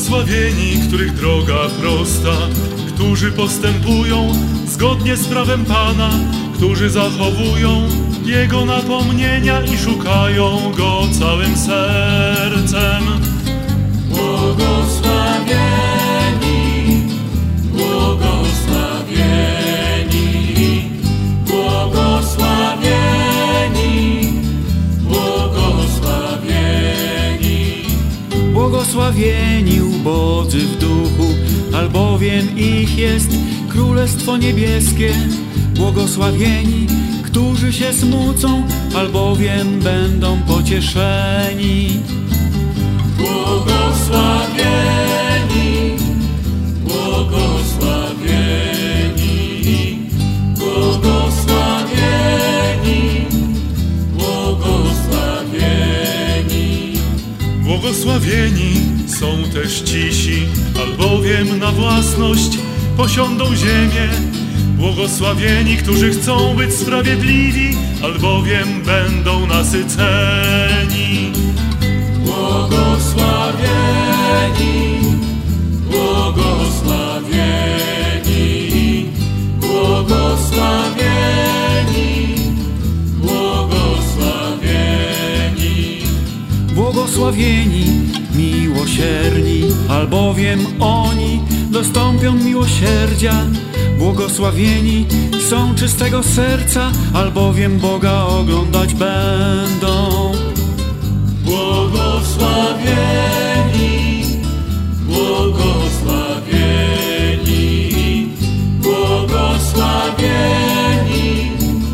Błogosławieni, których droga prosta, którzy postępują zgodnie z prawem Pana, którzy zachowują Jego napomnienia i szukają Go całym sercem. Błogosławieni, błogosławieni, błogosławieni, błogosławieni. Błogosławieni ubodzy w duchu, albowiem ich jest Królestwo Niebieskie. Błogosławieni, którzy się smucą, albowiem będą pocieszeni. Błogosławieni, błogosławieni, błogosławieni, błogosławieni. Błogosławieni są też cisi, albowiem na własność posiądą ziemię. Błogosławieni, którzy chcą być sprawiedliwi, albowiem będą nasyceni. Błogosławieni, błogosławieni, błogosławieni, błogosławieni. Błogosławieni miłosierni, albowiem oni dostąpią miłosierdzia. Błogosławieni są czystego serca, albowiem Boga oglądać będą. Błogosławieni, błogosławieni, błogosławieni,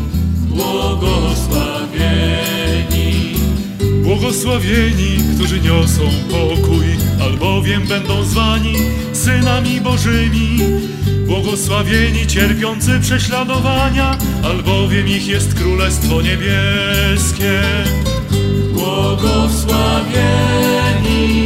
błogosławieni. Błogosławieni, którzy niosą pokój, albowiem będą zwani synami Bożymi. Błogosławieni cierpiący prześladowania, albowiem ich jest Królestwo Niebieskie. Błogosławieni,